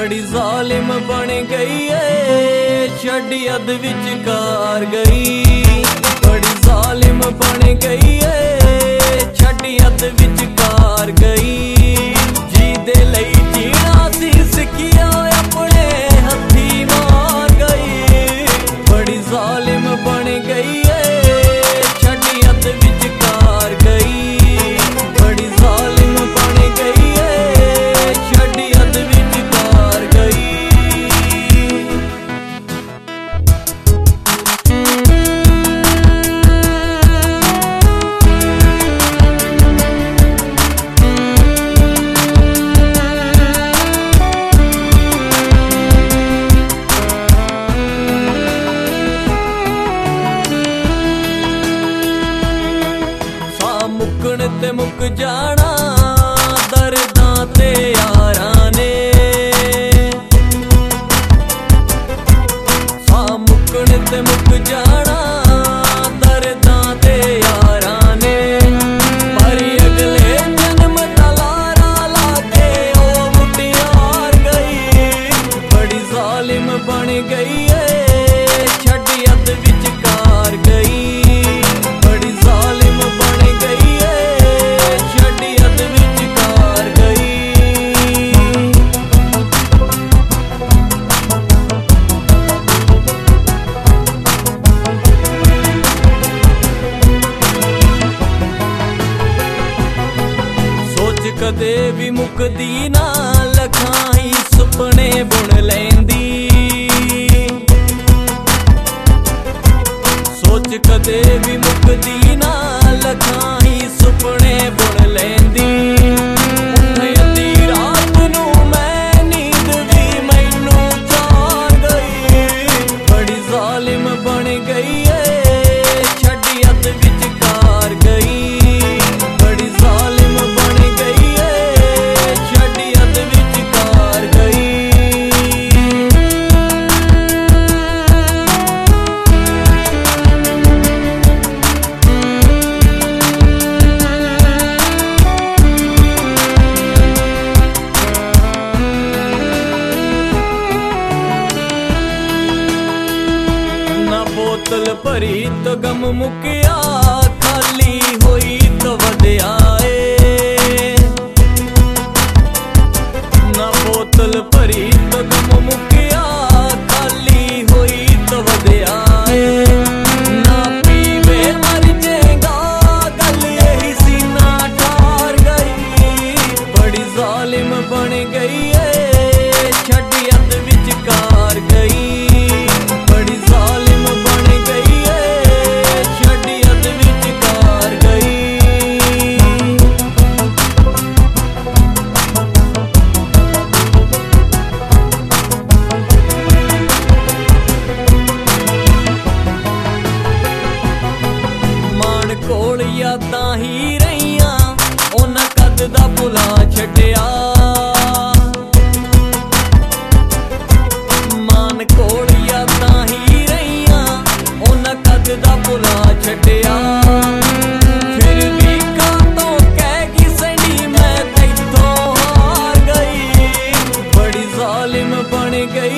बड़ी जालिम बन गई है, छड़ी अध विचकार गई। बड़ी जालिम बन गई है, छड़ी अध विचकार गई। जी दे लई जीना सी सिखिया अपने हथी मार गई। बड़ी जालिम बन गई है, छड़ी अध विचकार गई। बड़ी जालिम बन गई है, छड़ी अध विचकार गई। मुकण ते मुक जाना दर्दां ते यारां ने। सा मुकण ते मुक जाना दर्दां ते यारां ने। पर अगले जन्म दा लारा लाके ओ मुटियार गई। बड़ी जालिम बन गई है, छड़ी अध विचकार गई। बड़ी जालिम बन गई है, छड़ी अध विचकार गई। सोच कदे भी मुकदी ना, लखाई सुपने बुन लैंदी। सोच कदे भी मुकदी ना, लखाई सुपने बुन लैंदी। अद्धी रात नू मैं नींद भी मैनू चार गई। बड़ी जालिम बन गई है, छड़ी अध विचकार गई। बड़ी जालिम बन गई है, छड़ी अध विचकार गई। बोतल भरी तो गम मुकिया, खाली होई तो वधिया ए। ना बोतल भरी तो गम मुकिया, खाली होई तो वधिया ए। ना पीवे मर जाएगा, गल यही सीना ठार गई। बड़ी जालिम बन गई है, छड़ी अध विचकार गई। बड़ी जालिम बन गई है, छड़ी अध विचकार गई। मान कोल यादां ही रहियां, उन्हां कद दा भुला छड्डिया। मान कोल यादां ही रहियां, उन्हां कद दा भुला छड्डिया। फिर भी कातों कहगी सनी मैं तैथों हार गई। बड़ी जालिम बन गई